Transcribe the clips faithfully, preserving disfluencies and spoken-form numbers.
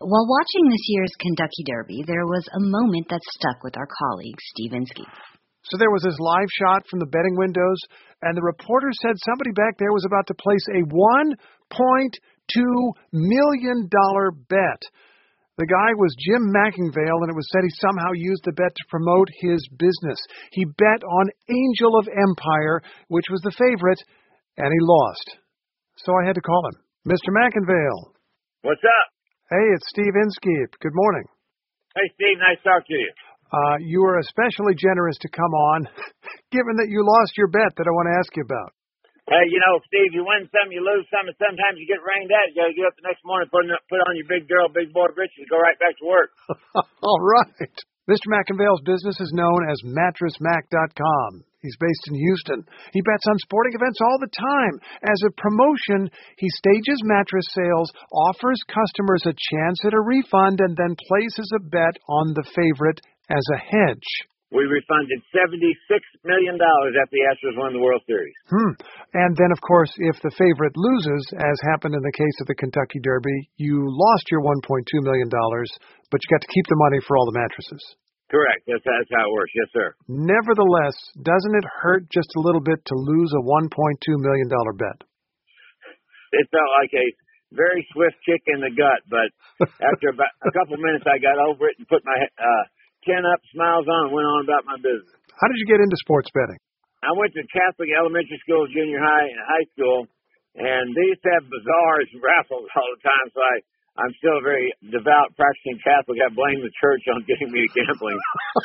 While watching this year's Kentucky Derby, there was a moment that stuck with our colleague, Steve Inskeep. So there was this live shot from the betting windows, and the reporter said somebody back there was about to place a one point two million dollars bet. The guy was Jim McIngvale, and it was said he somehow used the bet to promote his business. He bet on Angel of Empire, which was the favorite, and he lost. So I had to call him. Mister McIngvale. What's up? Hey, it's Steve Inskeep. Good morning. Hey, Steve. Nice to talk to you. Uh, you were especially generous to come on, given that you lost your bet that I want to ask you about. Hey, you know, Steve, you win some, you lose some, and sometimes you get rained at. You got to get up the next morning, put, put on your big girl, big boy britches, and go right back to work. All right. Mister McIngvale's business is known as mattress mac dot com. He's based in Houston. He bets on sporting events all the time. As a promotion, he stages mattress sales, offers customers a chance at a refund, and then places a bet on the favorite as a hedge. We refunded seventy-six million dollars after the Astros won the World Series. Hmm. And then, of course, if the favorite loses, as happened in the case of the Kentucky Derby, you lost your one point two million dollars, but you got to keep the money for all the mattresses. Correct. That's, that's how it works. Yes, sir. Nevertheless, doesn't it hurt just a little bit to lose a one point two million dollars bet? It felt like a very swift kick in the gut, but after about a couple minutes, I got over it and put my uh, chin up, smiles on, and went on about my business. How did you get into sports betting? I went to Catholic elementary school, junior high, and high school, and they used to have bazaars and raffles all the time, so I, I'm still a very devout, practicing Catholic. I blame the church on getting me to gambling.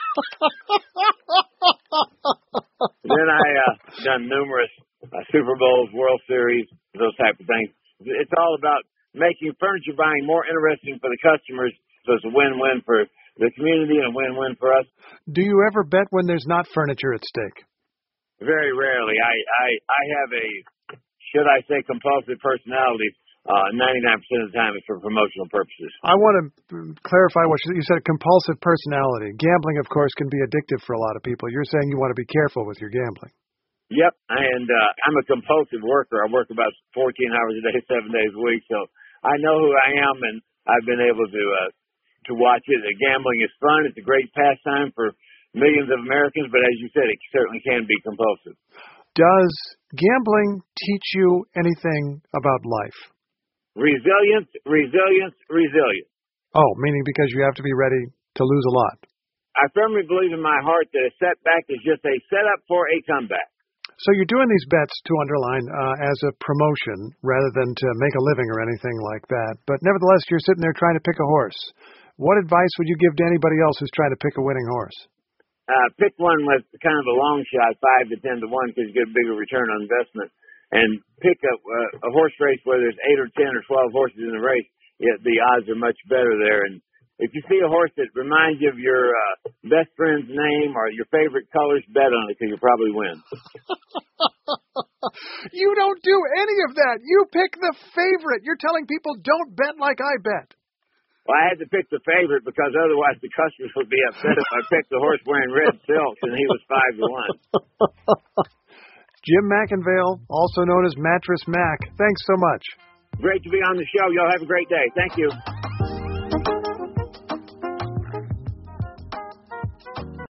Then I uh, done numerous uh, Super Bowls, World Series, those type of things. It's all about making furniture buying more interesting for the customers, so it's a win-win for the community and a win-win for us. Do you ever bet when there's not furniture at stake? Very rarely. I, I, I have a, should I say, compulsive personality. Uh, ninety-nine percent of the time it's for promotional purposes. I want to clarify what you said, compulsive personality. Gambling, of course, can be addictive for a lot of people. You're saying you want to be careful with your gambling. Yep, and uh, I'm a compulsive worker. I work about fourteen hours a day, seven days a week, so I know who I am, and I've been able to uh, to watch it. Uh, gambling is fun. It's a great pastime for millions of Americans, but as you said, it certainly can be compulsive. Does gambling teach you anything about life? Resilience, resilience, resilience. Oh, meaning because you have to be ready to lose a lot. I firmly believe in my heart that a setback is just a setup for a comeback. So you're doing these bets, to underline, uh, as a promotion rather than to make a living or anything like that. But nevertheless, you're sitting there trying to pick a horse. What advice would you give to anybody else who's trying to pick a winning horse? Uh, pick one with kind of a long shot, five to ten to one, because you get a bigger return on investment. And pick a, uh, a horse race where there's eight or ten or twelve horses in the race. Yet the odds are much better there. And if you see a horse that reminds you of your uh, best friend's name or your favorite colors, bet on it because you'll probably win. You don't do any of that. You pick the favorite. You're telling people don't bet like I bet. Well, I had to pick the favorite because otherwise the customers would be upset if I picked the horse wearing red silks and he was five to one. Jim McIngvale, also known as Mattress Mac. Thanks so much. Great to be on the show. Y'all have a great day. Thank you.